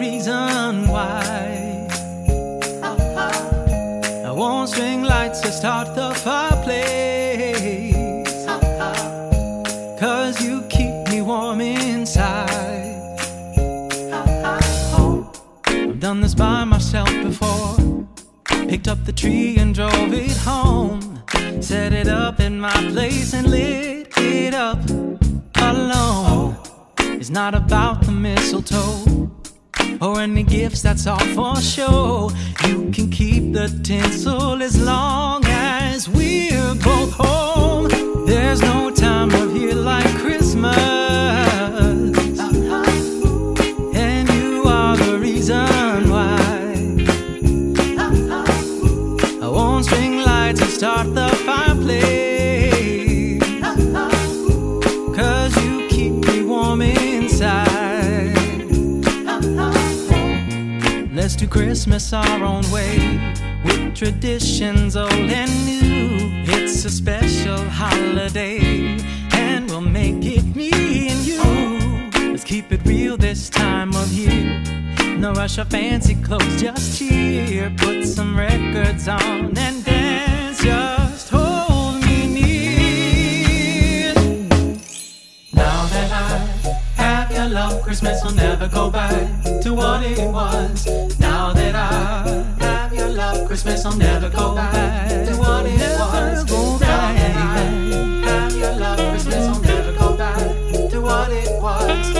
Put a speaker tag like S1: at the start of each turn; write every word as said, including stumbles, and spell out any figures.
S1: reason why. I want string lights to start the fireplace, 'cause you keep me warm inside. I've done this by myself before. Picked up the tree and drove it home. Set it up in my place and lit it up alone. It's not about the mistletoe or any gifts, that's all for show. You can keep the tinsel as long as we're both home. There's no time of year like Christmas, and you are the reason why. I want string lights to start the fireplace, 'cause you keep me warm inside. Let's do Christmas our own way, with traditions old and new. It's a special holiday, and we'll make it me and you. Let's keep it real this time of year. No rush of fancy clothes, just cheer. Put some records on and dance, just hold me near. Now that I have your love, Christmas will never go back to what it was. Now that I have your love, Christmas will never go back to what it was. Now that I have your love, Christmas will never go back to what it was.